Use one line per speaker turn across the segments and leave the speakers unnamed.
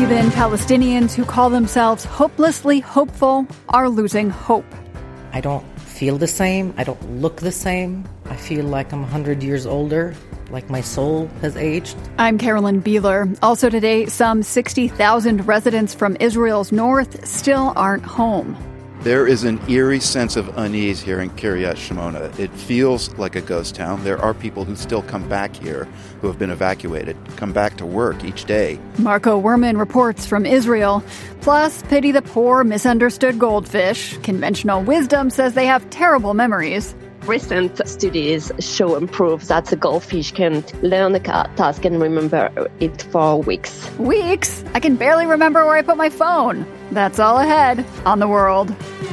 Even Palestinians who call themselves hopelessly hopeful are losing hope.
I don't feel the same. I don't look the same. I feel like I'm 100 years older, like my soul has aged.
I'm Carolyn Beeler. Also today, some 60,000 residents from Israel's north still aren't home.
There is an eerie sense of unease here in Kiryat Shmona. It feels like a ghost town. There are people who still come back here who have been evacuated, come back to work each day.
Marco Werman reports from Israel. Plus, pity the poor, misunderstood goldfish. Conventional wisdom says they have terrible memories.
Recent studies show and prove that the goldfish can learn a task and remember it for weeks.
Weeks? I can barely remember where I put my phone. That's all ahead on The World.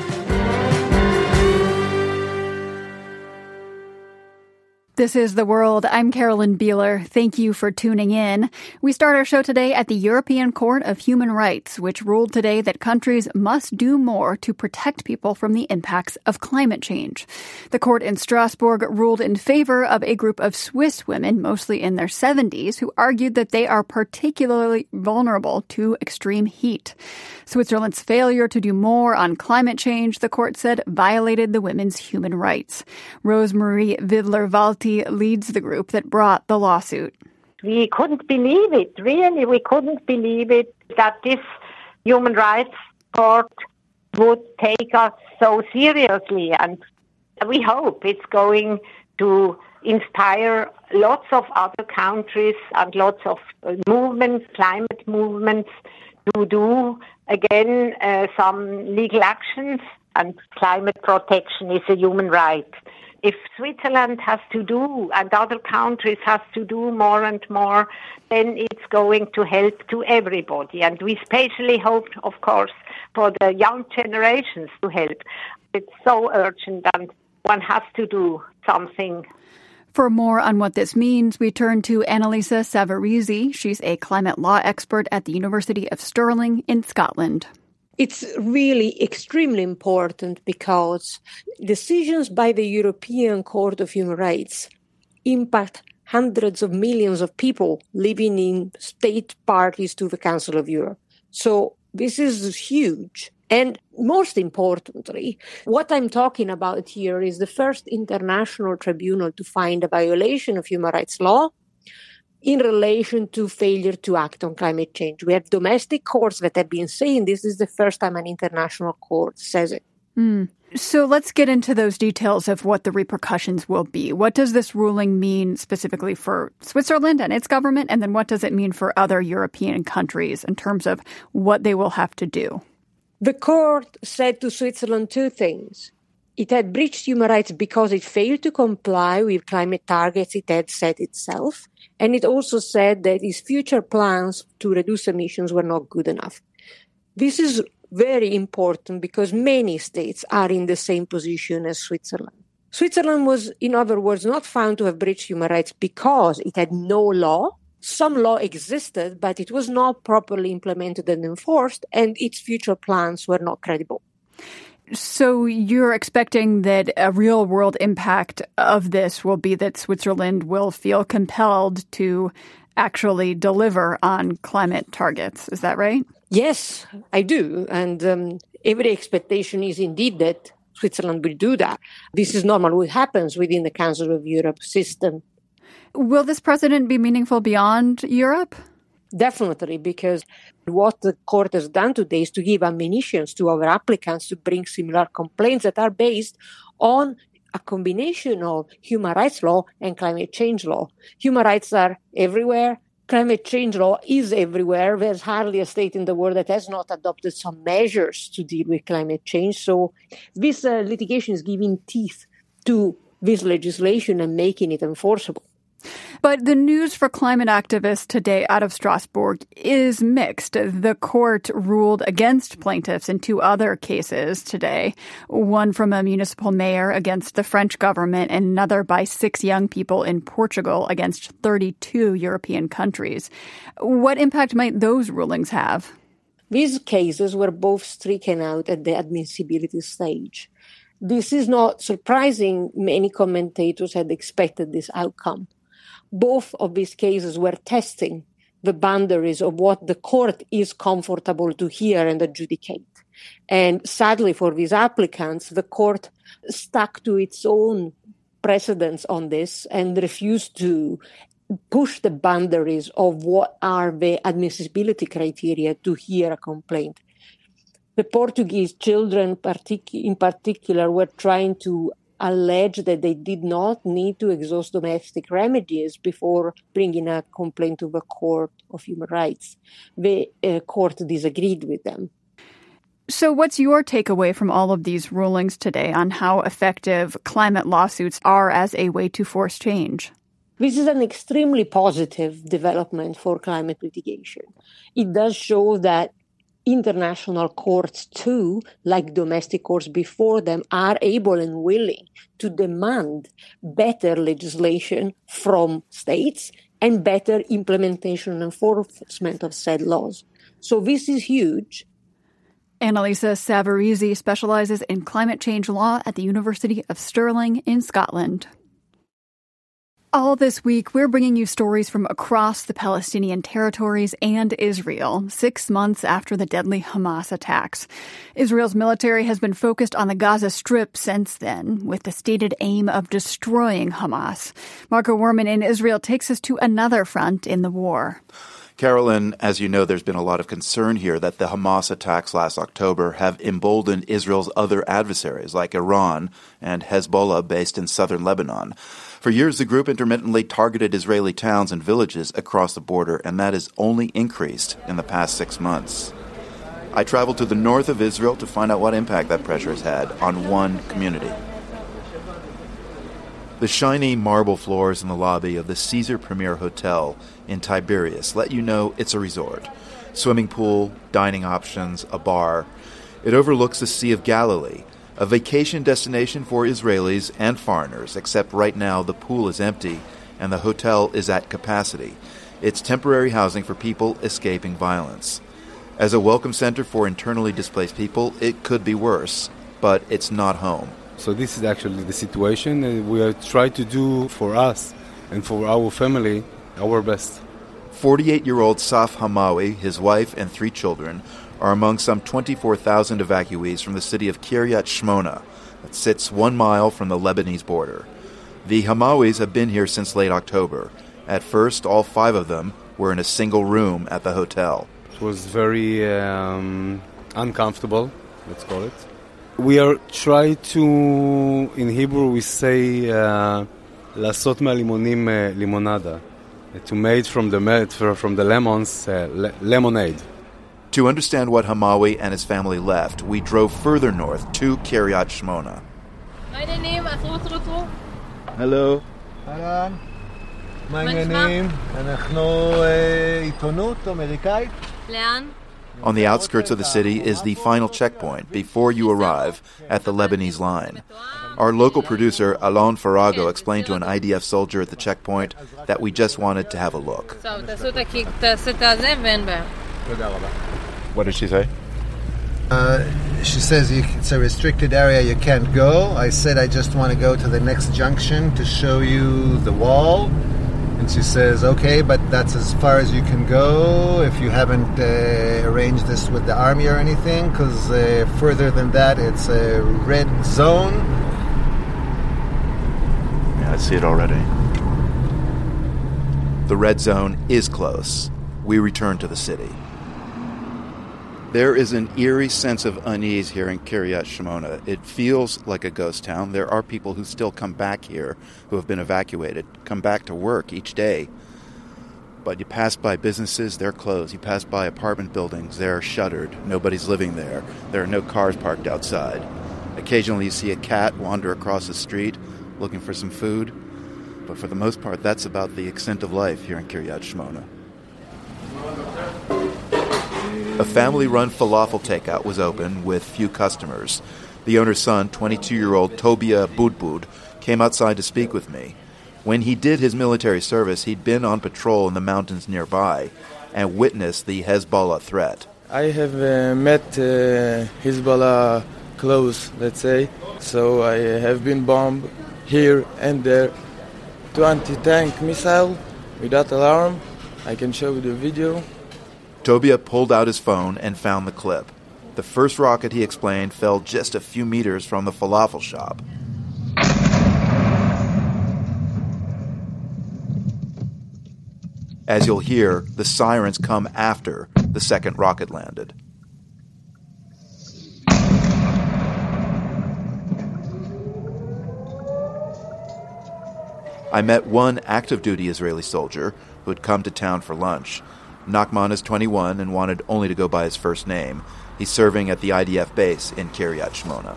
This is The World. I'm Carolyn Beeler. Thank you for tuning in. We start our show today at the European Court of Human Rights, which ruled today that countries must do more to protect people from the impacts of climate change. The court in Strasbourg ruled in favor of a group of Swiss women, mostly in their 70s, who argued that they are particularly vulnerable to extreme heat. Switzerland's failure to do more on climate change, the court said, violated the women's human rights. Rosemarie Vidler-Walti leads the group that brought the lawsuit.
We couldn't believe it, really. We couldn't believe it that this human rights court would take us so seriously. And we hope it's going to inspire lots of other countries and lots of movements, climate movements, to do, again, some legal actions. And climate protection is a human right. If Switzerland has to do and other countries have to do more and more, then it's going to help to everybody. And we especially hope, of course, for the young generations to help. It's so urgent and one has to do something.
For more on what this means, we turn to Annalisa Savarese. She's a climate law expert at the University of Stirling in Scotland.
It's really extremely important because decisions by the European Court of Human Rights impact hundreds of millions of people living in state parties to the Council of Europe. So this is huge. And most importantly, what I'm talking about here is the first international tribunal to find a violation of human rights law in relation to failure to act on climate change. We have domestic courts that have been saying this is the first time an international court says it.
So let's get into those details of what the repercussions will be. What does this ruling mean specifically for Switzerland and its government? And then what does it mean for other European countries in terms of what they will have to do?
The court said to Switzerland two things. It had breached human rights because it failed to comply with climate targets it had set itself. And it also said that its future plans to reduce emissions were not good enough. This is very important because many states are in the same position as Switzerland. Switzerland was, in other words, not found to have breached human rights because it had no law. Some law existed, but it was not properly implemented and enforced, and its future plans were not credible.
So you're expecting that a real-world impact of this will be that Switzerland will feel compelled to actually deliver on climate targets. Is that right?
Yes, I do. And every expectation is indeed that Switzerland will do that. This is normal what happens within the Council of Europe system.
Will this precedent be meaningful beyond Europe?
Definitely, because what the court has done today is to give ammunition to our applicants to bring similar complaints that are based on a combination of human rights law and climate change law. Human rights are everywhere. Climate change law is everywhere. There's hardly a state in the world that has not adopted some measures to deal with climate change. So this litigation is giving teeth to this legislation and making it enforceable.
But the news for climate activists today out of Strasbourg is mixed. The court ruled against plaintiffs in two other cases today, one from a municipal mayor against the French government and another by 6 young people in Portugal against 32 European countries. What impact might those rulings have?
These cases were both stricken out at the admissibility stage. This is not surprising. Many commentators had expected this outcome. Both of these cases were testing the boundaries of what the court is comfortable to hear and adjudicate. And sadly for these applicants, the court stuck to its own precedents on this and refused to push the boundaries of what are the admissibility criteria to hear a complaint. The Portuguese children in particular were trying to allege that they did not need to exhaust domestic remedies before bringing a complaint to the Court of Human Rights. The court disagreed with them.
So what's your takeaway from all of these rulings today on how effective climate lawsuits are as a way to force change?
This is an extremely positive development for climate litigation. It does show that international courts too, like domestic courts before them, are able and willing to demand better legislation from states and better implementation and enforcement of said laws. So this is huge.
Annalisa Savarese specializes in climate change law at the University of Stirling in Scotland. All this week, we're bringing you stories from across the Palestinian territories and Israel, 6 months after the deadly Hamas attacks. Israel's military has been focused on the Gaza Strip since then, with the stated aim of destroying Hamas. Marco Werman in Israel takes us to another front in the war.
Carolyn, as you know, there's been a lot of concern here that the Hamas attacks last October have emboldened Israel's other adversaries like Iran and Hezbollah based in southern Lebanon. For years, the group intermittently targeted Israeli towns and villages across the border, and that has only increased in the past 6 months. I traveled to the north of Israel to find out what impact that pressure has had on one community. The shiny marble floors in the lobby of the Caesar Premier Hotel in Tiberias let you know it's a resort. Swimming pool, dining options, a bar. It overlooks the Sea of Galilee, a vacation destination for Israelis and foreigners, except right now the pool is empty and the hotel is at capacity. It's temporary housing for people escaping violence. As a welcome center for internally displaced people, it could be worse, but it's not home.
So this is actually the situation, and we are trying to do for us and for our family our best.
48-year-old Saf Hamawi, his wife, and 3 children are among some 24,000 evacuees from the city of Kiryat Shmona that sits 1 mile from the Lebanese border. The Hamawis have been here since late October. At first, all 5 of them were in a single room at the hotel.
It was very uncomfortable, let's call it. We are trying to, in Hebrew we say, לעשות מהלימונים לימונדה, to make from the lemons lemonade.
To understand what Hamawi and his family left, we drove further north to Kiryat Shmona.
Hello. אהלן. מה העניינים? אנחנו עיתונות אמריקאית.
לאן?
On the outskirts of the city is the final checkpoint before you arrive at the Lebanese line. Our local producer, Alon Farago, explained to an IDF soldier at the checkpoint that we just wanted to have a look. What did she say?
She says it's a restricted area, you can't go. I said I just want to go to the next junction to show you the wall. And she says, okay, but that's as far as you can go if you haven't arranged this with the army or anything, because further than that, it's a red zone.
Yeah, I see it already. The red zone is close. We return to the city. There is an eerie sense of unease here in Kiryat Shmona. It feels like a ghost town. There are people who still come back here, who have been evacuated, come back to work each day. But you pass by businesses, they're closed. You pass by apartment buildings, they're shuttered. Nobody's living there. There are no cars parked outside. Occasionally you see a cat wander across the street looking for some food. But for the most part, that's about the extent of life here in Kiryat Shmona. A family-run falafel takeout was open with few customers. The owner's son, 22-year-old Tobia Budbud, came outside to speak with me. When he did his military service, he'd been on patrol in the mountains nearby and witnessed the Hezbollah threat.
I have met Hezbollah close, let's say. So I have been bombed here and there. 20 tank missile without alarm. I can show you the video.
Tobia pulled out his phone and found the clip. The first rocket, he explained, fell just a few meters from the falafel shop. As you'll hear, the sirens come after the second rocket landed. I met one active-duty Israeli soldier who had come to town for lunch. Nachman is 21 and wanted only to go by his first name. He's serving at the IDF base in Kiryat Shmona.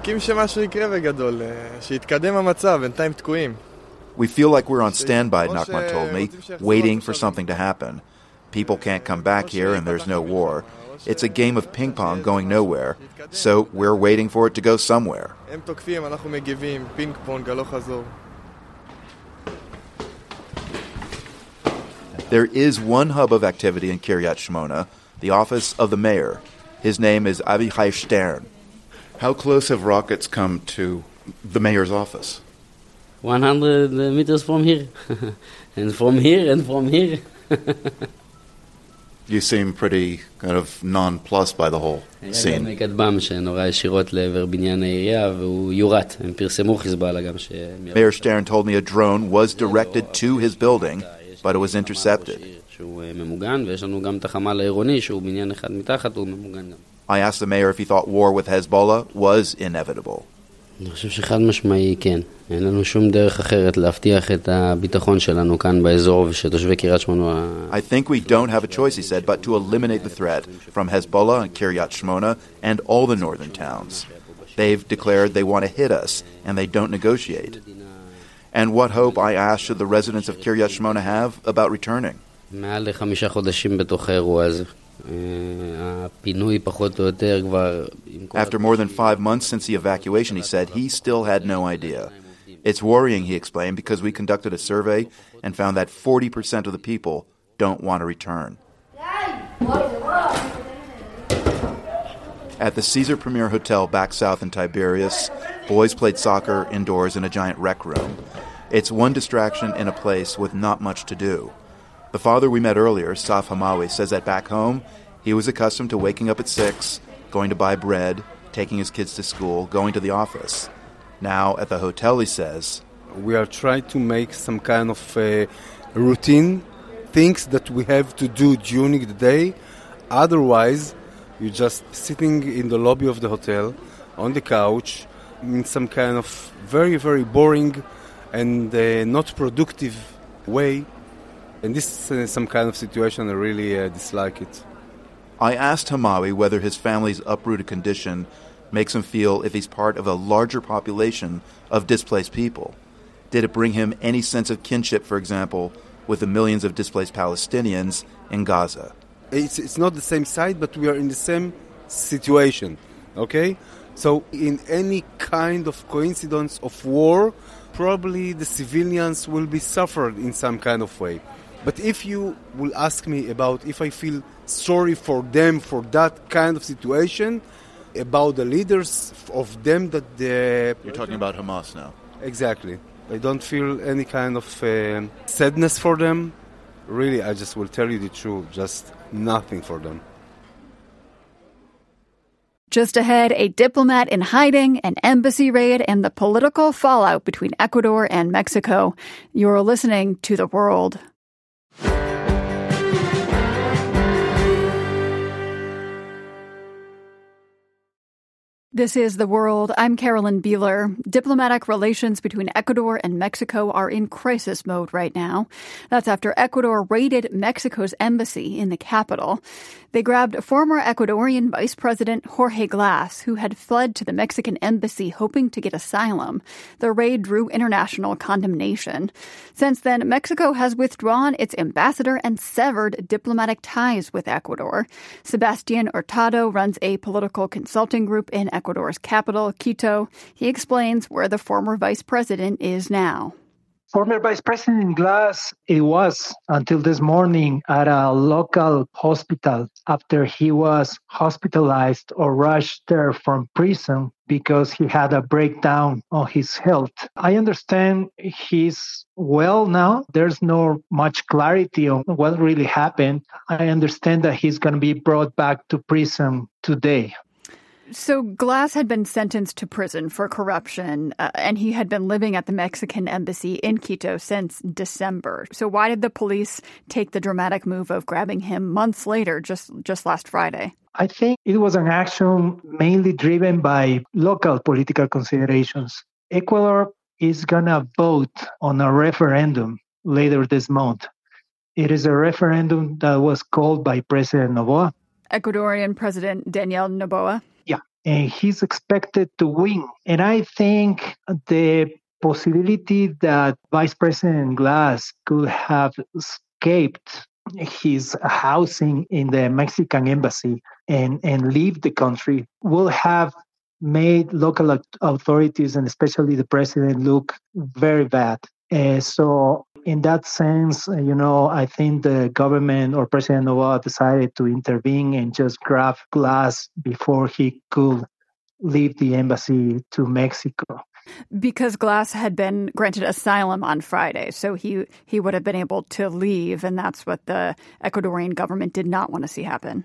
We feel like we're on standby, Nachman told me, waiting for something to happen. People can't come back here and there's no war. It's a game of ping pong going nowhere, so we're waiting for it to go somewhere. There is one hub of activity in Kiryat Shmona, the office of the mayor. His name is Avichai Stern. How close have rockets come to the mayor's office?
100 meters from here. And from here and from here.
You seem pretty kind of nonplussed by the whole scene.
היה גם כטב"ם שנורא ישירות לעבר בניין העירייה והוא יורט. הם פרסמו חיזבאללה גם ש...
Mayor Stern told me a drone was directed to his building, but it was intercepted.
שהוא ממוגן, ויש לנו גם את החמ"ל העירוני שהוא בניין אחד מתחת, הוא ממוגן גם.
I asked the mayor if he thought war with Hezbollah was inevitable.
אני חושב שחד משמעי כן. אין לנו שום דרך אחרת להבטיח את הביטחון שלנו כאן באזור ושתושבי קריית שמונה...
I think we don't have a choice, he said, but to eliminate the threat from Hezbollah and Kiryat Shmona and all the northern towns. They've declared they want to hit us, and they don't negotiate. And what hope, I asked, should the residents of Kiryat Shmona have about returning?
מעל ל5 חודשים בתוך האירוע הזה. הפינוי פחות או יותר כבר...
After more than 5 months since the evacuation, he said he still had no idea. It's worrying, he explained, because we conducted a survey and found that 40% of the people don't want to return. At the Caesar Premier Hotel back south in Tiberias, boys played soccer indoors in a giant rec room. It's one distraction in a place with not much to do. The father we met earlier, Saf Hamawi, says that back home, he was accustomed to waking up at 6, going to buy bread, taking his kids to school, going to the office. Now, at the hotel, he says,
we are trying to make some kind of routine, things that we have to do during the day. Otherwise, you're just sitting in the lobby of the hotel, on the couch, in some kind of very, very boring and not productive way. And this is some kind of situation I really dislike it.
I asked Hamawi whether his family's uprooted condition makes him feel if he's part of a larger population of displaced people. Did it bring him any sense of kinship, for example, with the millions of displaced Palestinians in Gaza?
It's not the same side, but we are in the same situation, okay? So in any kind of coincidence of war, probably the civilians will be suffered in some kind of way. But if you will ask me about if I feel sorry for them for that kind of situation, about the leaders of them that the...
You're talking about Hamas now.
Exactly. I don't feel any kind of sadness for them. Really, I just will tell you the truth, just nothing for them.
Just ahead, a diplomat in hiding, an embassy raid, and the political fallout between Ecuador and Mexico. You're listening to The World. This is The World. I'm Carolyn Beeler. Diplomatic relations between Ecuador and Mexico are in crisis mode right now. That's after Ecuador raided Mexico's embassy in the capital. They grabbed former Ecuadorian Vice President Jorge Glass, who had fled to the Mexican embassy hoping to get asylum. The raid drew international condemnation. Since then, Mexico has withdrawn its ambassador and severed diplomatic ties with Ecuador. Sebastian Hurtado runs a political consulting group in Ecuador's capital, Quito. He explains where the former vice president is now.
Former Vice President Glass, it was until this morning at a local hospital after he was hospitalized or rushed there from prison because he had a breakdown on his health. I understand he's well now. There's no much clarity on what really happened. I understand that he's going to be brought back to prison today.
So Glass had been sentenced to prison for corruption, and he had been living at the Mexican embassy in Quito since December. So why did the police take the dramatic move of grabbing him months later, just last Friday?
I think it was an action mainly driven by local political considerations. Ecuador is going to vote on a referendum later this month. It is a referendum that was called by President Noboa.
Ecuadorian President Daniel Noboa.
Yeah, and he's expected to win. And I think the possibility that Vice President Glass could have escaped his housing in the Mexican embassy and leave the country will have made local authorities and especially the president look very bad. So in that sense, I think the government or President Noboa decided to intervene and just grab Glass before he could leave the embassy to Mexico.
Because Glass had been granted asylum on Friday, so he would have been able to leave, and that's what the Ecuadorian government did not want to see happen.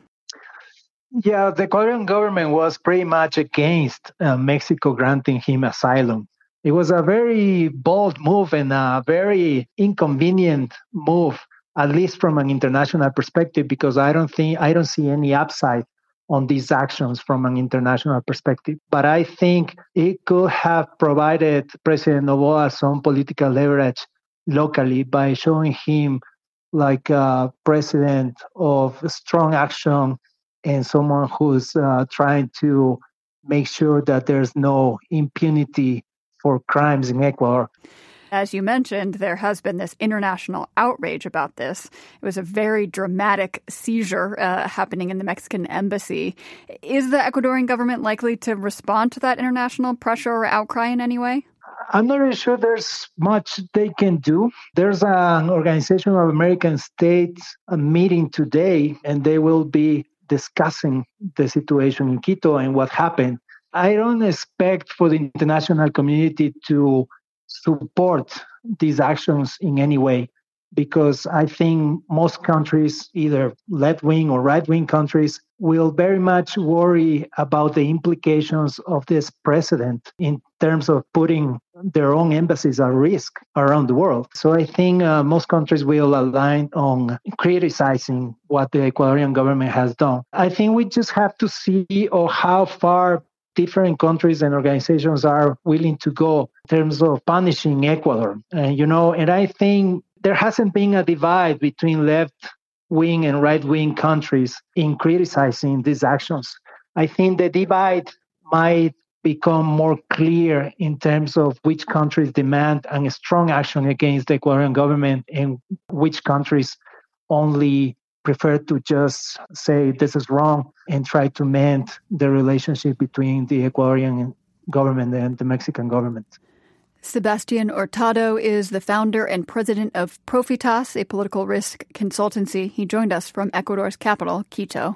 Yeah, the Ecuadorian government was pretty much against Mexico granting him asylum. It was a very bold move and a very inconvenient move, at least from an international perspective, because I don't see any upside on these actions from an international perspective. But I think it could have provided President Noboa some political leverage locally by showing him like a president of strong action and someone who's trying to make sure that there's no impunity for crimes in Ecuador.
As you mentioned, there has been this international outrage about this. It was a very dramatic seizure happening in the Mexican embassy. Is the Ecuadorian government likely to respond to that international pressure or outcry in any way?
I'm not really sure there's much they can do. There's an Organization of American States meeting today, and they will be discussing the situation in Quito and what happened. I don't expect for the international community to support these actions in any way, because I think most countries, either left-wing or right-wing countries, will very much worry about the implications of this precedent in terms of putting their own embassies at risk around the world. So I think most countries will align on criticizing what the Ecuadorian government has done. I think we just have to see how far different countries and organizations are willing to go in terms of punishing Ecuador. And I think there hasn't been a divide between left-wing and right-wing countries in criticizing these actions. I think the divide might become more clear in terms of which countries demand a strong action against the Ecuadorian government and which countries only prefer to just say this is wrong and try to mend the relationship between the Ecuadorian government and the Mexican government.
Sebastian Hurtado is the founder and president of Profitas, a political risk consultancy. He joined us from Ecuador's capital, Quito.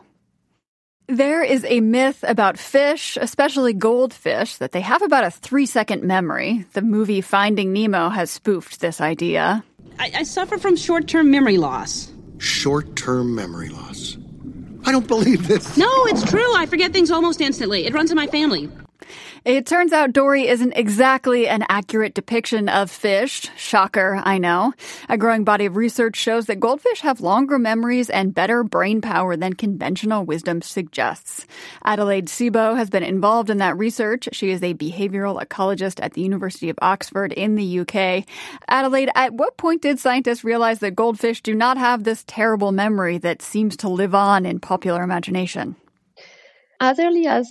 There is a myth about fish, especially goldfish, that they have about a 3-second memory. The movie Finding Nemo has spoofed this idea.
I suffer from short-term memory loss.
Short-term memory loss. I don't believe this.
No, it's true. I forget things almost instantly. It runs in my family.
It turns out Dory isn't exactly an accurate depiction of fish. Shocker, I know. A growing body of research shows that goldfish have longer memories and better brain power than conventional wisdom suggests. Adelaide Sebo has been involved in that research. She is a behavioral ecologist at the University of Oxford in the UK. Adelaide, at what point did scientists realize that goldfish do not have this terrible memory that seems to live on in popular imagination?
As early as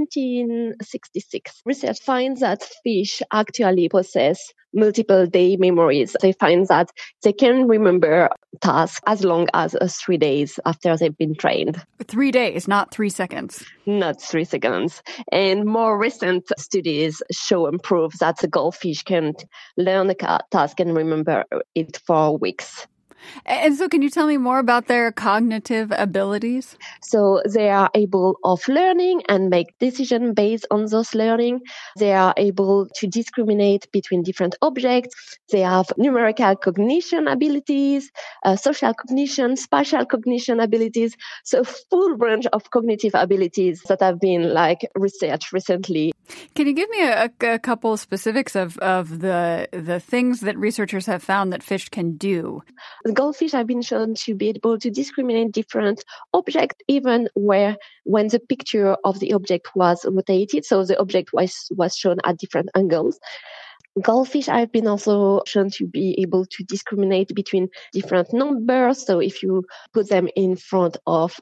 1966, research finds that fish actually possess multiple day memories. They find that they can remember tasks as long as 3 days after they've been trained.
3 days, not 3 seconds.
Not 3 seconds. And more recent studies show and prove that the goldfish can learn a task and remember it for weeks.
And so can you tell me more about their cognitive abilities?
So they are able of learning and make decisions based on those learning. They are able to discriminate between different objects. They have numerical cognition abilities, social cognition, spatial cognition abilities. So a full range of cognitive abilities that have been researched recently.
Can you give me a couple of specifics of the things that researchers have found that fish can do?
The goldfish have been shown to be able to discriminate different objects, even when the picture of the object was rotated, so the object was shown at different angles. Goldfish have been also shown to be able to discriminate between different numbers. So if you put them in front of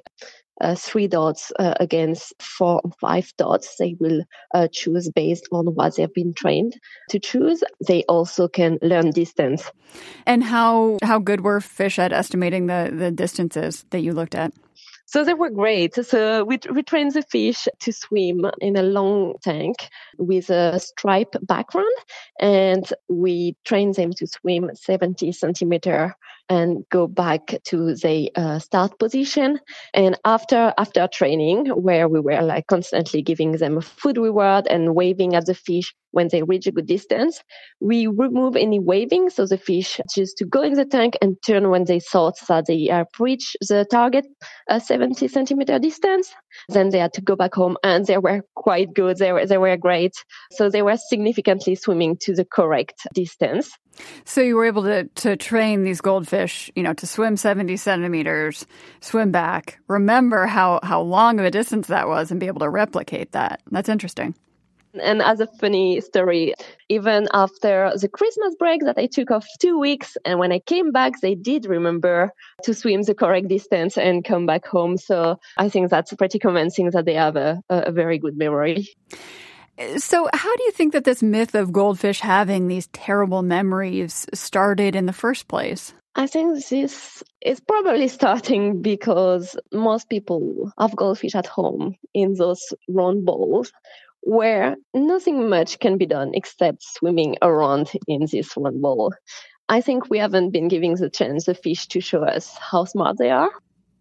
3 dots against 4 or 5 dots, they will choose based on what they've been trained to choose. They also can learn distance.
And how good were fish at estimating the distances that you looked at?
So they were great. So we trained the fish to swim in a long tank with a stripe background, and we trained them to swim 70 centimeters and go back to the start position. And after training, where we were constantly giving them a food reward and waving at the fish when they reach a good distance, we remove any waving. So the fish just to go in the tank and turn when they thought that they have reached the target 70 centimeter distance. Then they had to go back home, and they were quite good. They were great. So they were significantly swimming to the correct distance.
So you were able to train these goldfish, to swim 70 centimeters, swim back, remember how long of a distance that was, and be able to replicate that. That's interesting.
And as a funny story, even after the Christmas break that I took off 2 weeks, and when I came back, they did remember to swim the correct distance and come back home. So I think that's pretty convincing that they have a very good memory.
So how do you think that this myth of goldfish having these terrible memories started in the first place?
I think this is probably starting because most people have goldfish at home in those round bowls where nothing much can be done except swimming around in this one bowl. I think we haven't been giving the chance the fish to show us how smart they are.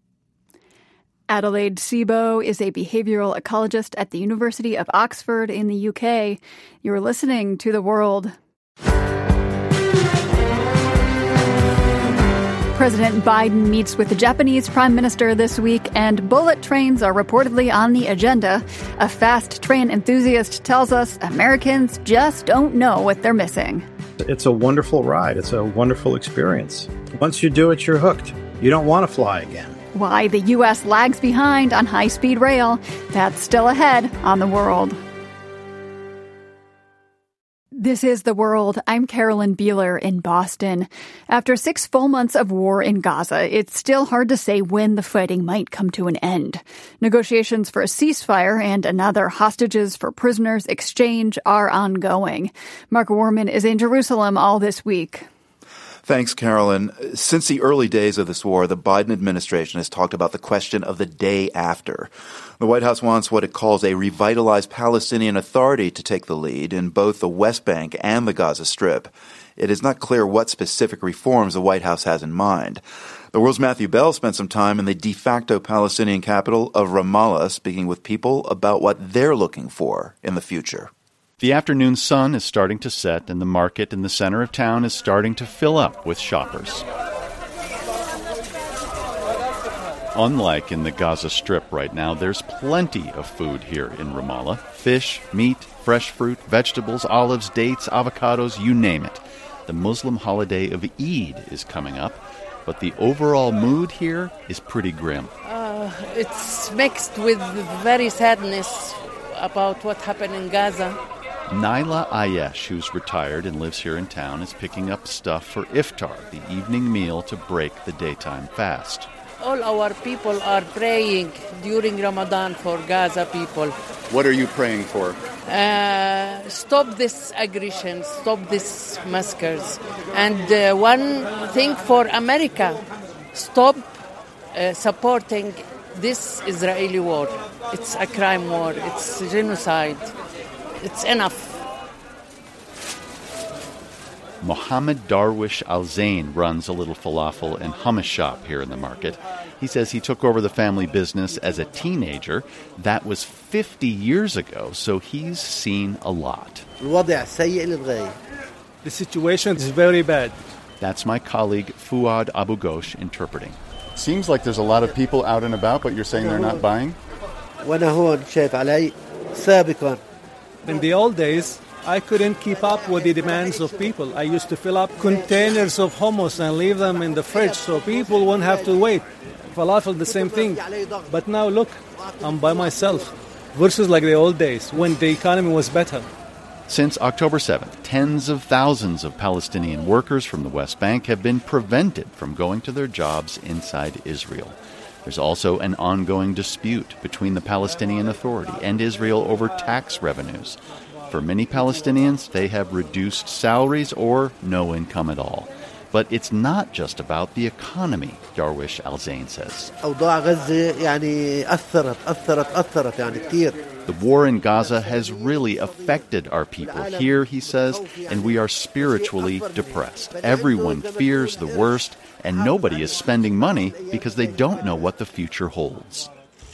Adelaide Sebo is a behavioral ecologist at the University of Oxford in the UK. You're listening to The World. President Biden meets with the Japanese Prime Minister this week, and bullet trains are reportedly on the agenda. A fast train enthusiast tells us Americans just don't know what they're missing.
It's a wonderful ride. It's a wonderful experience. Once you do it, you're hooked. You don't want to fly again.
Why the U.S. lags behind on high-speed rail. That's still ahead on The World. This is The World. I'm Carolyn Beeler in Boston. After 6 full months of war in Gaza, it's still hard to say when the fighting might come to an end. Negotiations for a ceasefire and another hostages for prisoners exchange are ongoing. Mark Warman is in Jerusalem all this week.
Thanks, Carolyn. Since the early days of this war, the Biden administration has talked about the question of the day after. The White House wants what it calls a revitalized Palestinian Authority to take the lead in both the West Bank and the Gaza Strip. It is not clear what specific reforms the White House has in mind. The World's Matthew Bell spent some time in the de facto Palestinian capital of Ramallah, speaking with people about what they're looking for in the future.
The afternoon sun is starting to set, and the market in the center of town is starting to fill up with shoppers. Unlike in the Gaza Strip right now, there's plenty of food here in Ramallah. Fish, meat, fresh fruit, vegetables, olives, dates, avocados, you name it. The Muslim holiday of Eid is coming up, but the overall mood here is pretty grim.
It's mixed with very sadness about what happened in Gaza.
Naila Ayesh, who's retired and lives here in town, is picking up stuff for iftar, the evening meal to break the daytime fast.
all our people are praying during Ramadan for Gaza people.
What are you praying for?
Stop this aggression, stop these massacres. And one thing for America, stop supporting this Israeli war. It's a crime war, it's genocide. It's enough.
Mohammed Darwish Al-Zain runs a little falafel and hummus shop here in the market. He says he took over the family business as a teenager. That was 50 years ago, so he's seen a lot.
The situation is very bad.
That's my colleague Fuad Abu Ghosh interpreting. Seems like there's a lot of people out and about, but you're saying they're not buying?
In the old days, I couldn't keep up with the demands of people. I used to fill up containers of hummus and leave them in the fridge so people won't have to wait. Falafel, the same thing. But now look, I'm by myself. Versus like the old days when the economy was better.
Since October 7th, tens of thousands of Palestinian workers from the West Bank have been prevented from going to their jobs inside Israel. There's also an ongoing dispute between the Palestinian Authority and Israel over tax revenues. For many Palestinians, they have reduced salaries or no income at all. But it's not just about the economy, Darwish Al-Zain says. The war in Gaza has really affected our people here, he says, and we are spiritually depressed. Everyone fears the worst, and nobody is spending money because they don't know what the future holds.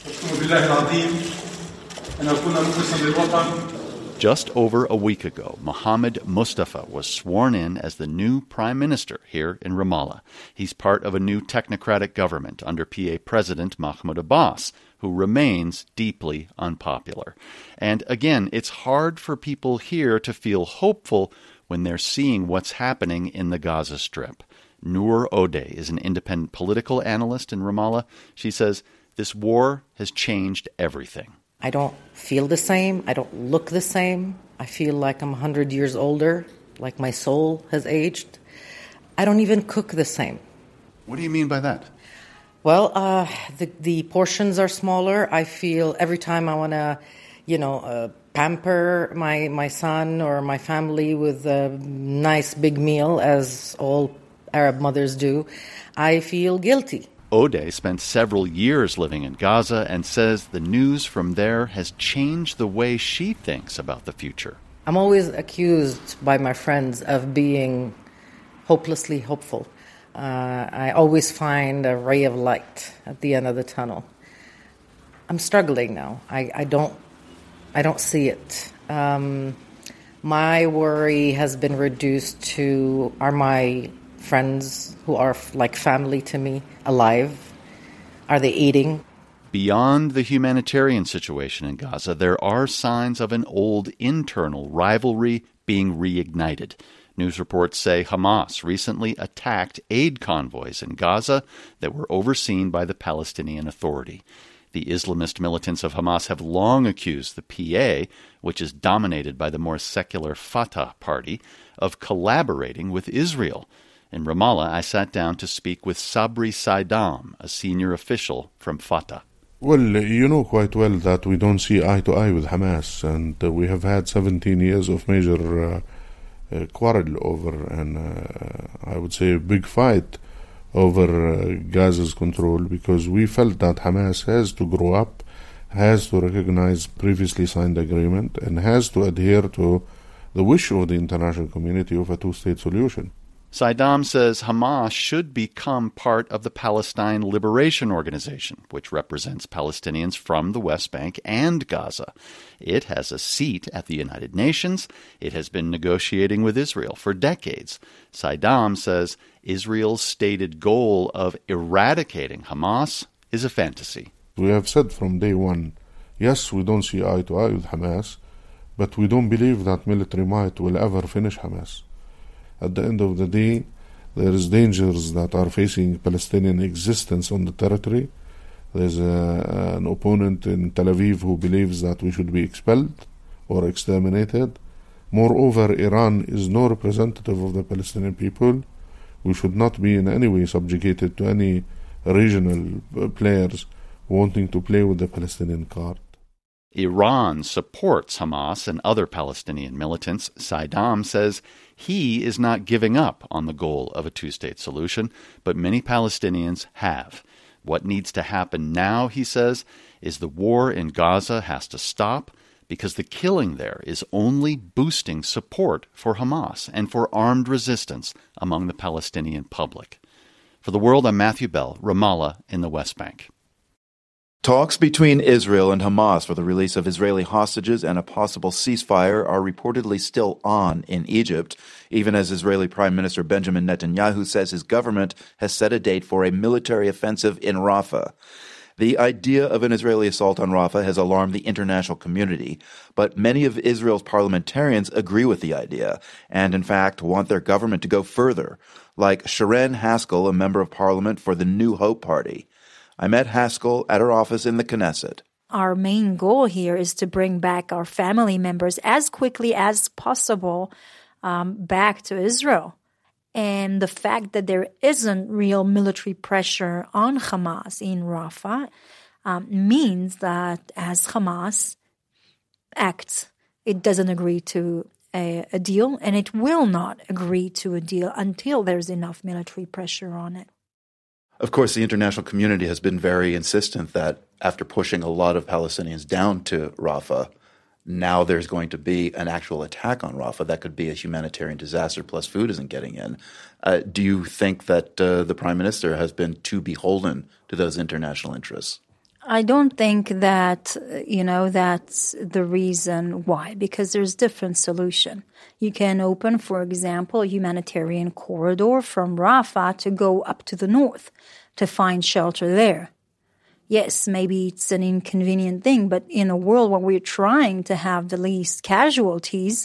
Just over a week ago, Mohammed Mustafa was sworn in as the new prime minister here in Ramallah. He's part of a new technocratic government under PA President Mahmoud Abbas, who remains deeply unpopular. And again, it's hard for people here to feel hopeful when they're seeing what's happening in the Gaza Strip. Noor Odeh is an independent political analyst in Ramallah. She says this war has changed everything.
I don't feel the same. I don't look the same. I feel like I'm 100 years older, like my soul has aged. I don't even cook the same.
What do you mean by that?
Well, the portions are smaller. I feel every time I want to, pamper my son or my family with a nice big meal, as all Arab mothers do, I feel guilty.
Odeh spent several years living in Gaza and says the news from there has changed the way she thinks about the future.
I'm always accused by my friends of being hopelessly hopeful. I always find a ray of light at the end of the tunnel. I'm struggling now. I don't see it. My worry has been reduced to, are my friends who are like family to me alive? Are they eating?
Beyond the humanitarian situation in Gaza, there are signs of an old internal rivalry being reignited. News reports say Hamas recently attacked aid convoys in Gaza that were overseen by the Palestinian Authority. The Islamist militants of Hamas have long accused the PA, which is dominated by the more secular Fatah party, of collaborating with Israel. In Ramallah, I sat down to speak with Sabri Saidam, a senior official from Fatah.
Well, you know quite well that we don't see eye to eye with Hamas, and we have had 17 years of major quarrel over, and I would say a big fight over Gaza's control, because we felt that Hamas has to grow up, has to recognize previously signed agreement, and has to adhere to the wish of the international community of a two-state solution.
Saidam says Hamas should become part of the Palestine Liberation Organization, which represents Palestinians from the West Bank and Gaza. It has a seat at the United Nations. It has been negotiating with Israel for decades. Saidam says Israel's stated goal of eradicating Hamas is a fantasy.
We have said from day one, yes, we don't see eye to eye with Hamas, but we don't believe that military might will ever finish Hamas. At the end of the day, there is dangers that are facing Palestinian existence on the territory. There's an opponent in Tel Aviv who believes that we should be expelled or exterminated. Moreover, Iran is no representative of the Palestinian people. We should not be in any way subjugated to any regional players wanting to play with the Palestinian card.
Iran supports Hamas and other Palestinian militants. Saidam says he is not giving up on the goal of a two-state solution, but many Palestinians have. What needs to happen now, he says, is the war in Gaza has to stop because the killing there is only boosting support for Hamas and for armed resistance among the Palestinian public. For The World, I'm Matthew Bell, Ramallah in the West Bank.
Talks between Israel and Hamas for the release of Israeli hostages and a possible ceasefire are reportedly still on in Egypt, even as Israeli Prime Minister Benjamin Netanyahu says his government has set a date for a military offensive in Rafah. The idea of an Israeli assault on Rafah has alarmed the international community, but many of Israel's parliamentarians agree with the idea and, in fact, want their government to go further, like Sharon Haskell, a member of parliament for the New Hope Party. I met Haskell at her office in the Knesset.
Our main goal here is to bring back our family members as quickly as possible back to Israel. And the fact that there isn't real military pressure on Hamas in Rafah means that as Hamas acts, it doesn't agree to a deal, and it will not agree to a deal until there's enough military pressure on it.
Of course, the international community has been very insistent that after pushing a lot of Palestinians down to Rafah, now there's going to be an actual attack on Rafah. That could be a humanitarian disaster, plus food isn't getting in. Do you think that the Prime Minister has been too beholden to those international interests?
I don't think that, that's the reason why, because there's different solution. You can open, for example, a humanitarian corridor from Rafah to go up to the north to find shelter there. Yes, maybe it's an inconvenient thing, but in a world where we're trying to have the least casualties,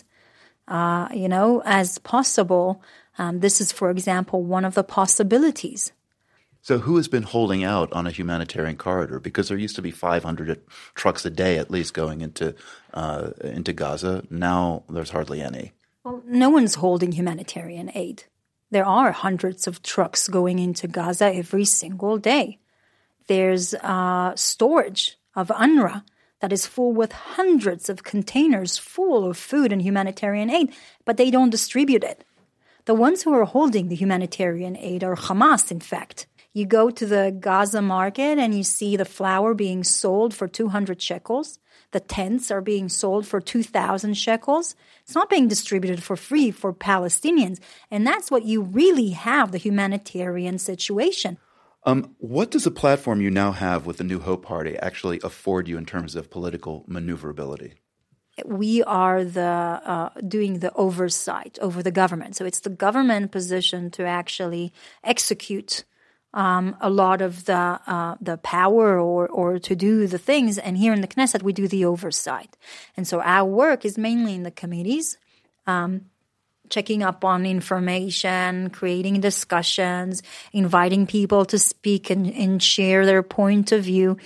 as possible, this is, for example, one of the possibilities.
So who has been holding out on a humanitarian corridor? Because there used to be 500 trucks a day at least going into Gaza. Now there's hardly any.
Well, no one's holding humanitarian aid. There are hundreds of trucks going into Gaza every single day. There's storage of UNRWA that is full with hundreds of containers full of food and humanitarian aid, but they don't distribute it. The ones who are holding the humanitarian aid are Hamas, in fact. You go to the Gaza market and you see the flour being sold for 200 shekels. The tents are being sold for 2,000 shekels. It's not being distributed for free for Palestinians. And that's what you really have, the humanitarian situation.
What does the platform you now have with the New Hope Party actually afford you in terms of political maneuverability?
We are doing the oversight over the government. So it's the government position to actually execute a lot of the power or to do the things. And here in the Knesset, we do the oversight. And so our work is mainly in the committees, checking up on information, creating discussions, inviting people to speak and share their point of view.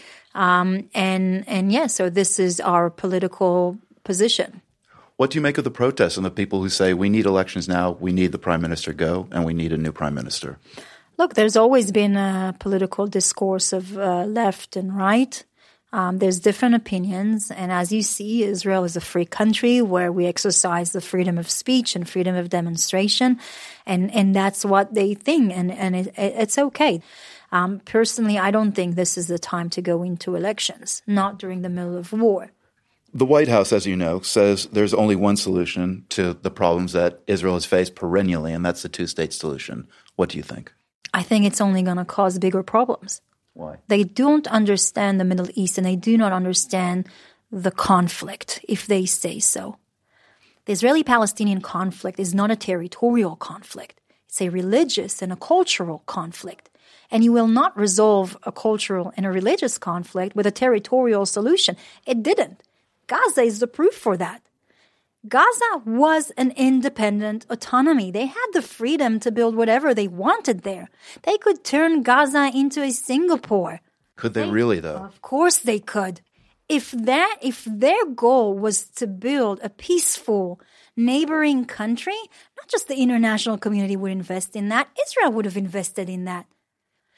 So this is our political position.
What do you make of the protests and the people who say we need elections now, we need the Prime Minister go, and we need a new Prime Minister?
Look, there's always been a political discourse of left and right. There's different opinions. And as you see, Israel is a free country where we exercise the freedom of speech and freedom of demonstration. And that's what they think. And it's okay. Personally, I don't think this is the time to go into elections, not during the middle of war.
The White House, as you know, says there's only one solution to the problems that Israel has faced perennially, and that's the two-state solution. What do you think?
I think it's only going to cause bigger problems.
Why?
They don't understand the Middle East, and they do not understand the conflict, if they say so. The Israeli-Palestinian conflict is not a territorial conflict. It's a religious and a cultural conflict. And you will not resolve a cultural and a religious conflict with a territorial solution. It didn't. Gaza is the proof for that. Gaza was an independent autonomy. They had the freedom to build whatever they wanted there. They could turn Gaza into a Singapore.
Could they really, though?
Of course they could. If their goal was to build a peaceful neighboring country, not just the international community would invest in that, Israel would have invested in that.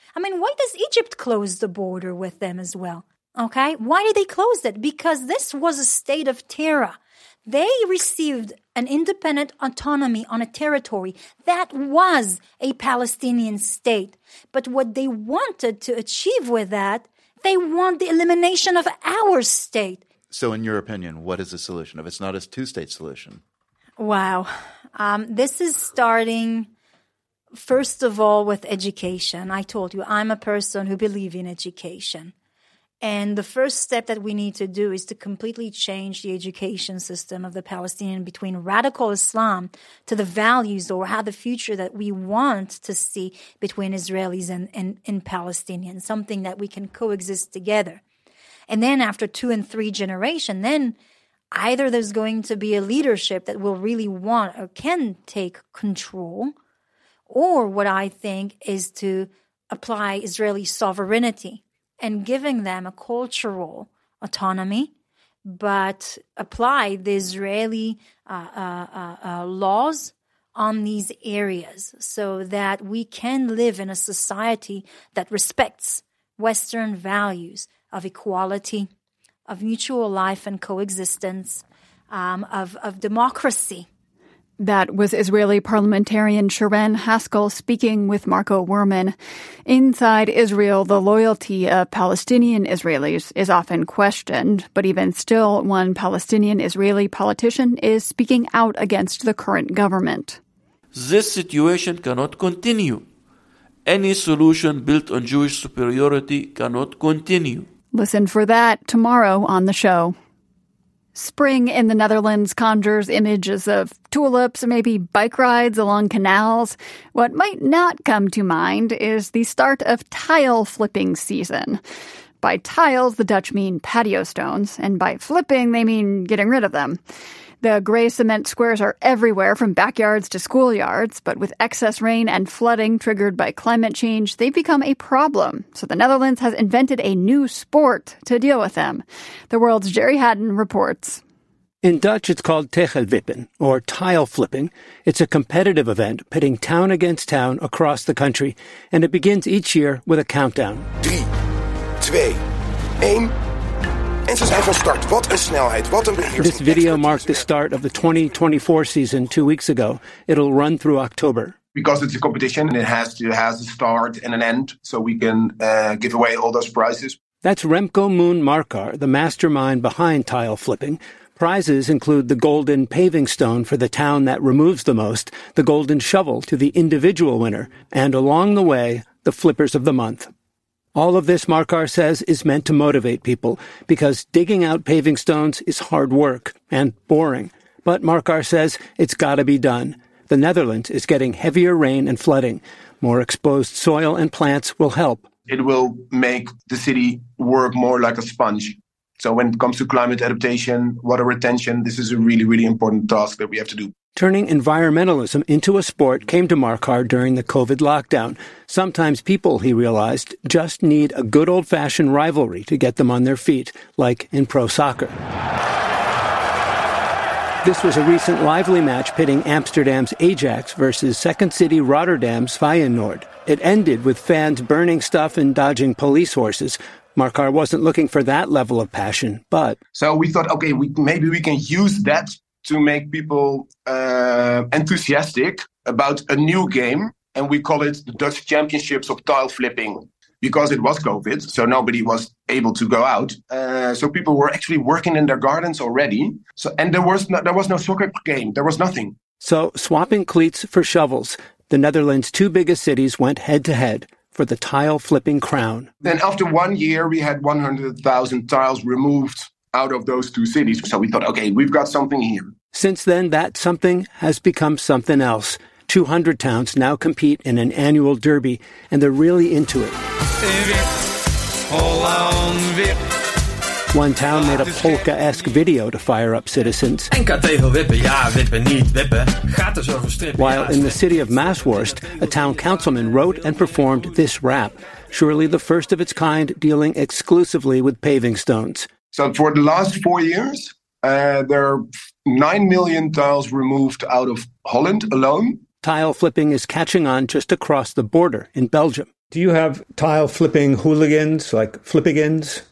I mean, why does Egypt close the border with them as well? Okay? Why did they close it? Because this was a state of terror. They received an independent autonomy on a territory that was a Palestinian state. But what they wanted to achieve with that, they want the elimination of our state.
So in your opinion, what is the solution if it's not a two-state solution?
Wow. This is starting, first of all, with education. I told you, I'm a person who believes in education. And the first step that we need to do is to completely change the education system of the Palestinian between radical Islam to the values or how the future that we want to see between Israelis and Palestinians, something that we can coexist together. And then after 2 and 3 generations, then either there's going to be a leadership that will really want or can take control, or what I think is to apply Israeli sovereignty and giving them a cultural autonomy, but apply the Israeli laws on these areas so that we can live in a society that respects Western values of equality, of mutual life and coexistence, of democracy.
That was Israeli parliamentarian Sharon Haskell speaking with Marco Werman. Inside Israel, the loyalty of Palestinian Israelis is often questioned, but even still, one Palestinian Israeli politician is speaking out against the current government.
This situation cannot continue. Any solution built on Jewish superiority cannot continue.
Listen for that tomorrow on the show. Spring in the Netherlands conjures images of tulips, maybe bike rides along canals. What might not come to mind is the start of tile flipping season. By tiles, the Dutch mean patio stones, and by flipping, they mean getting rid of them. The gray cement squares are everywhere from backyards to schoolyards, but with excess rain and flooding triggered by climate change, they've become a problem. So the Netherlands has invented a new sport to deal with them. The World's Jerry Haddon reports.
In Dutch, it's called tegelwippen, or tile flipping. It's a competitive event pitting town against town across the country, and it begins each year with a countdown.
3, 2, 1... En ze zijn van start. Wat een snelheid, wat een beheersing.
This video marked the start of the 2024 season 2 weeks ago. It'll run through October.
Because it's a competition and it has a start and an end, so we can give away all those prizes.
That's Remco Moon Markar, the mastermind behind tile flipping. Prizes include the golden paving stone for the town that removes the most, the golden shovel to the individual winner, and along the way, the flippers of the month. All of this, Markar says, is meant to motivate people because digging out paving stones is hard work and boring. But Markar says it's got to be done. The Netherlands is getting heavier rain and flooding. More exposed soil and plants will help.
It will make the city work more like a sponge. So when it comes to climate adaptation, water retention, this is a really, really important task that we have to do.
Turning environmentalism into a sport came to Markar during the COVID lockdown. Sometimes people, he realized, just need a good old-fashioned rivalry to get them on their feet, like in pro soccer. This was a recent lively match pitting Amsterdam's Ajax versus Second City Rotterdam's Feyenoord. It ended with fans burning stuff and dodging police horses. Markar wasn't looking for that level of passion, but...
So we thought, okay, maybe we can use that to make people enthusiastic about a new game, and we call it the Dutch Championships of Tile Flipping, because it was COVID, so nobody was able to go out. So people were actually working in their gardens already. And there was no soccer game. There was nothing.
So swapping cleats for shovels, the Netherlands' 2 biggest cities went head-to-head for the tile flipping crown.
Then after 1 year, we had 100,000 tiles removed out of those 2 cities. So we thought, okay, we've got something here.
Since then, that something has become something else. 200 towns now compete in an annual derby, and they're really into it. One town made a polka-esque video to fire up citizens. While in the city of Maasworst, a town councilman wrote and performed this rap, surely the first of its kind dealing exclusively with paving stones.
So for the last 4 years, there are 9 million tiles removed out of Holland alone.
Tile flipping is catching on just across the border in Belgium. Do you have tile flipping hooligans, like flippigans?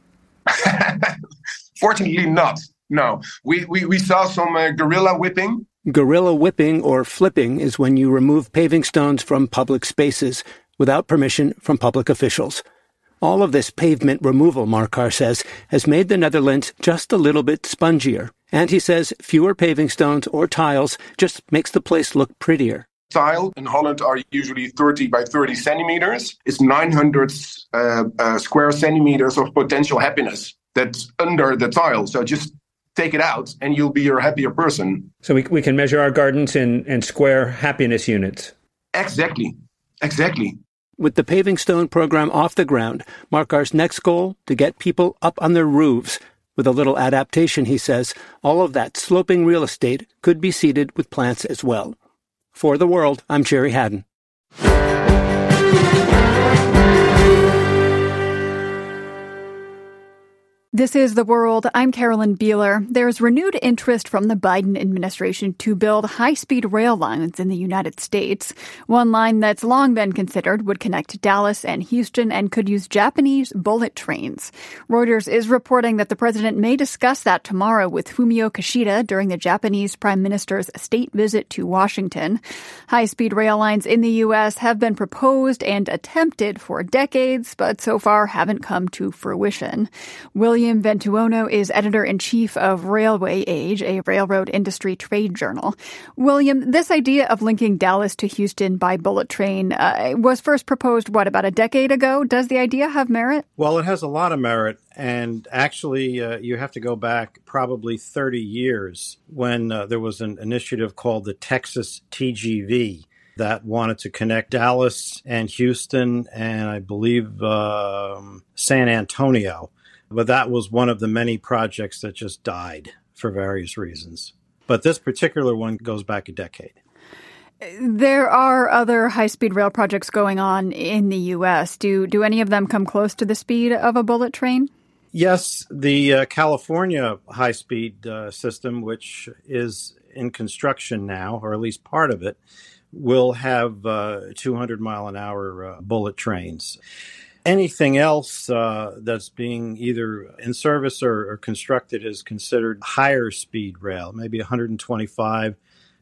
Fortunately not. No. We saw some guerrilla whipping.
Guerrilla whipping or flipping is when you remove paving stones from public spaces without permission from public officials. All of this pavement removal, Markar says, has made the Netherlands just a little bit spongier. And he says fewer paving stones or tiles just makes the place look prettier.
Tile in Holland are usually 30 by 30 centimeters. It's 900 square centimeters of potential happiness that's under the tile. So just take it out and you'll be a happier person.
So we can measure our gardens in square happiness units.
Exactly.
With the paving stone program off the ground, Markar's next goal, to get people up on their roofs. With a little adaptation, he says, all of that sloping real estate could be seeded with plants as well. For The World, I'm Jerry Haddon.
This is The World. I'm Carolyn Beeler. There's renewed interest from the Biden administration to build high-speed rail lines in the United States. One line that's long been considered would connect Dallas and Houston and could use Japanese bullet trains. Reuters is reporting that the president may discuss that tomorrow with Fumio Kishida during the Japanese prime minister's state visit to Washington. High-speed rail lines in the U.S. have been proposed and attempted for decades, but so far haven't come to fruition. William Ventuono is editor-in-chief of Railway Age, a railroad industry trade journal. William, this idea of linking Dallas to Houston by bullet train was first proposed, about a decade ago? Does the idea have merit?
Well, it has a lot of merit. And actually, you have to go back probably 30 years when there was an initiative called the Texas TGV that wanted to connect Dallas and Houston and I believe San Antonio. But that was one of the many projects that just died for various reasons. But this particular one goes back a decade.
There are other high-speed rail projects going on in the U.S. Do any of them come close to the speed of a bullet train?
Yes, the California high-speed system, which is in construction now, or at least part of it, will have 200-mile-an-hour bullet trains. Anything else that's being either in service or constructed is considered higher speed rail, maybe 125,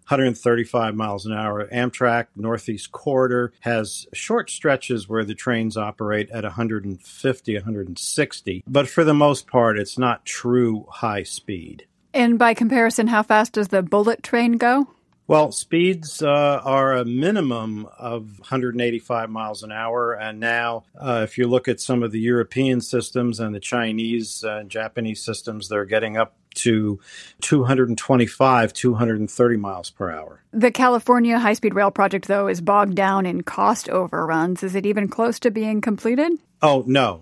135 miles an hour. Amtrak Northeast Corridor has short stretches where the trains operate at 150, 160. But for the most part, it's not true high speed.
And by comparison, how fast does the bullet train go?
Well, speeds are a minimum of 185 miles an hour. And now, if you look at some of the European systems and the Chinese and Japanese systems, they're getting up to 225, 230 miles per hour.
The California high-speed rail project, though, is bogged down in cost overruns. Is it even close to being completed?
Oh, no.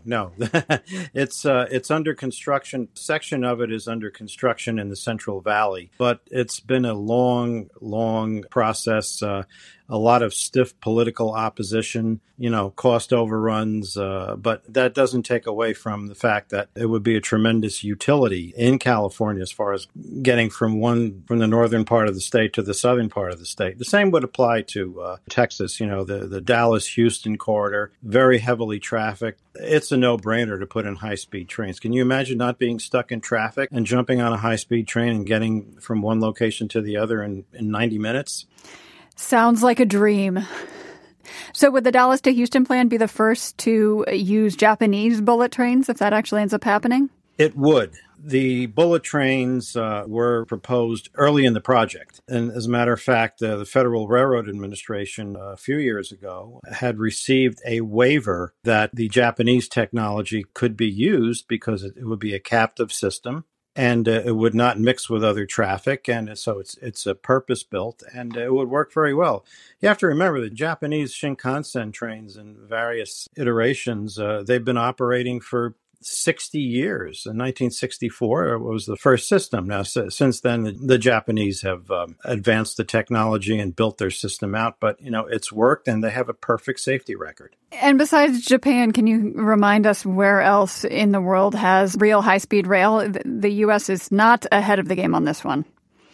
It's under construction. A section of it is under construction in the Central Valley, but it's been a long process. A lot of stiff political opposition, cost overruns, but that doesn't take away from the fact that it would be a tremendous utility in California as far as getting from the northern part of the state to the southern part of the state. The same would apply to Texas, the Dallas-Houston corridor, very heavily trafficked. It's a no-brainer to put in high-speed trains. Can you imagine not being stuck in traffic and jumping on a high-speed train and getting from one location to the other in 90 minutes?
Sounds like a dream. So would the Dallas to Houston plan be the first to use Japanese bullet trains if that actually ends up happening?
It would. The bullet trains were proposed early in the project. And as a matter of fact, the Federal Railroad Administration a few years ago had received a waiver that the Japanese technology could be used because it would be a captive system. And it would not mix with other traffic, and so it's a purpose-built, and it would work very well. You have to remember the Japanese Shinkansen trains in various iterations, they've been operating for 60 years. In 1964 was the first system. Now, since then, the Japanese have advanced the technology and built their system out, but, it's worked, and they have a perfect safety record.
And besides Japan, can you remind us where else in the world has real high-speed rail? The U.S. is not ahead of the game on this one.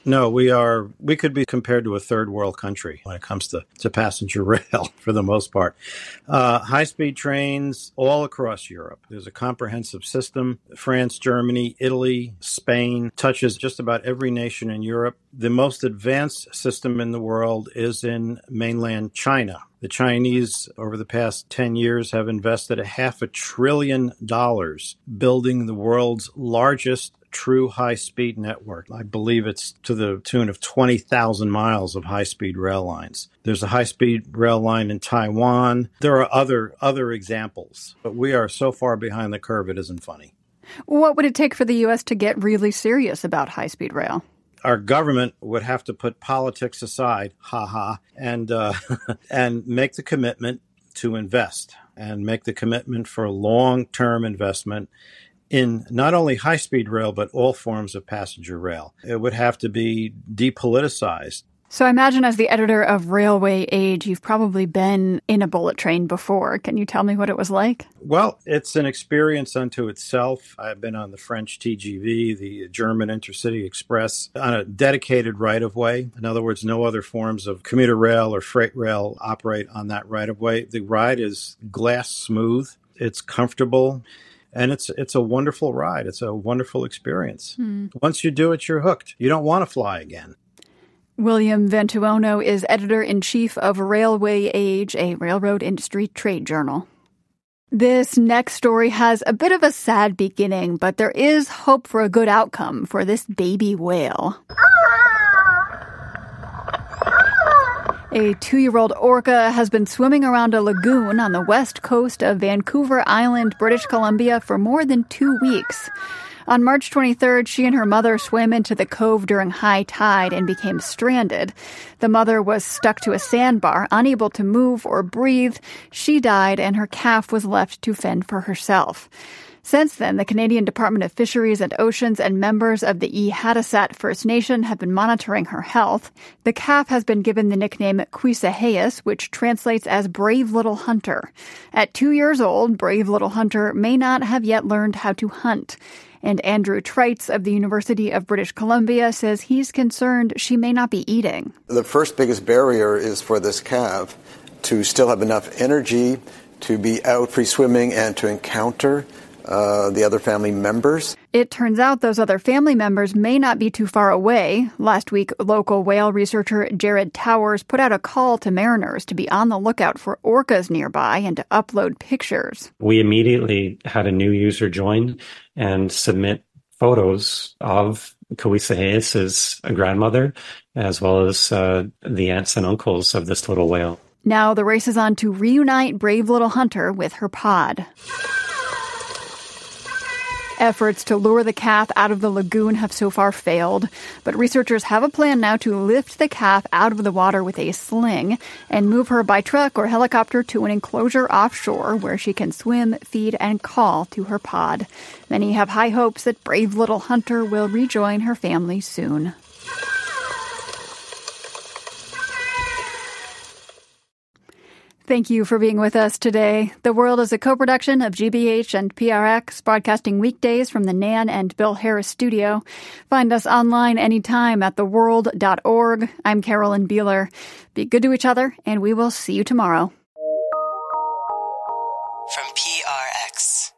No, we could be compared to a third world country when it comes to passenger rail for the most part. High-speed trains all across Europe. There's a comprehensive system. France, Germany, Italy, Spain, touches just about every nation in Europe. The most advanced system in the world is in mainland China. The Chinese, over the past 10 years, have invested $500 billion building the world's largest true high-speed network. I believe it's to the tune of 20,000 miles of high-speed rail lines. There's a high-speed rail line in Taiwan. There are other examples, but we are so far behind the curve, it isn't funny.
What would it take for the U.S. to get really serious about high-speed rail?
Our government would have to put politics aside, and make the commitment to invest and make the commitment for long-term investment in not only high-speed rail, but all forms of passenger rail. It would have to be depoliticized.
So I imagine as the editor of Railway Age, you've probably been in a bullet train before. Can you tell me what it was like?
Well, it's an experience unto itself. I've been on the French TGV, the German Intercity Express, on a dedicated right-of-way. In other words, no other forms of commuter rail or freight rail operate on that right-of-way. The ride is glass smooth. It's comfortable. And it's a wonderful ride. It's a wonderful experience. Once you do it, you're hooked. You don't want to fly again.
William Ventuono is editor-in-chief of Railway Age, a railroad industry trade journal. This next story has a bit of a sad beginning, but there is hope for a good outcome for this baby whale. A 2-year-old orca has been swimming around a lagoon on the west coast of Vancouver Island, British Columbia, for more than 2 weeks. On March 23rd, she and her mother swam into the cove during high tide and became stranded. The mother was stuck to a sandbar, unable to move or breathe. She died, and her calf was left to fend for herself. Since then, the Canadian Department of Fisheries and Oceans and members of the Ihatasat First Nation have been monitoring her health. The calf has been given the nickname Quisaheus, which translates as Brave Little Hunter. At 2 years old, Brave Little Hunter may not have yet learned how to hunt. And Andrew Treitz of the University of British Columbia says he's concerned she may not be eating.
The first biggest barrier is for this calf to still have enough energy to be out free swimming and to encounter the other family members.
It turns out those other family members may not be too far away. Last week, local whale researcher Jared Towers put out a call to mariners to be on the lookout for orcas nearby and to upload pictures.
We immediately had a new user join and submit photos of Quisaheus' grandmother, as well as the aunts and uncles of this little whale.
Now the race is on to reunite Brave Little Hunter with her pod. Efforts to lure the calf out of the lagoon have so far failed, but researchers have a plan now to lift the calf out of the water with a sling and move her by truck or helicopter to an enclosure offshore where she can swim, feed, and call to her pod. Many have high hopes that Brave Little Hunter will rejoin her family soon. Thank you for being with us today. The World is a co-production of GBH and PRX, broadcasting weekdays from the Nan and Bill Harris studio. Find us online anytime at theworld.org. I'm Carolyn Beeler. Be good to each other, and we will see you tomorrow.
From PRX.